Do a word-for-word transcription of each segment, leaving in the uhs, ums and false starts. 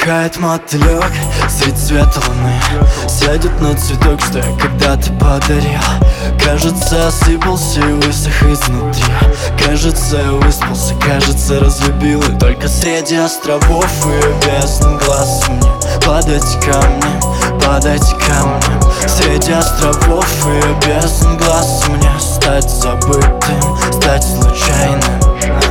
Порхает мотылек средь света луны, сядет на цветок, что я когда-то подарил. Кажется, осыпался и высох изнутри. Кажется, я выспался, кажется, разлюбил. И только среди островов и бездн глаз мне падать камнем, падать камнем. Среди островов и бездн глаз мне стать забытым, стать случайным.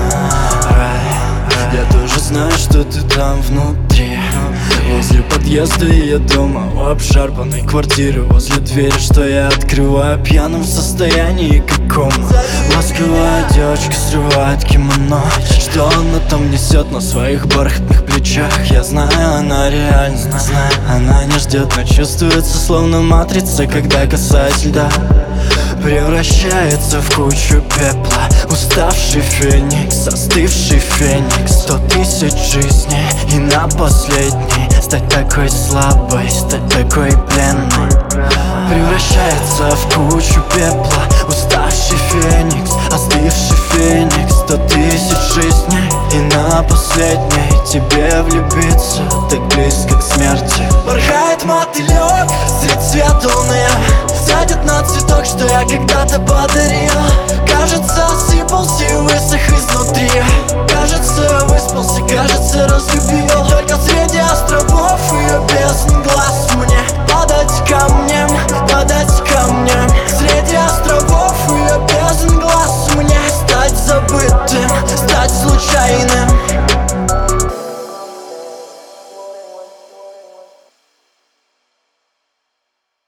Я тоже знаю, что ты там внутри, возле подъезда и я дома у обшарпанной квартиры, возле двери, что я открываю пьяным в состоянии каком. Ласковая девочка срывает кимоно, что она там несет на своих бархатных плечах. Я знаю, она реально, знаю, она не ждет, но чувствуется словно матрица, когда касается льда. Превращается в кучу пепла уставший феникс, остывший феникс. Сто тысяч жизней и на последней стать такой слабой, стать такой пленной. Превращается в кучу пепла уставший феникс, остывший феникс. Сто тысяч жизней и на последней тебе влюбиться так близко к смерти. Порхает мотылек средь света луны, сядет на цветок, что я когда-то подарил. Кажется, осыпался и высох изнутри. Кажется, я выспался, кажется, разлюбил. И только среди островов и бездн глаз мне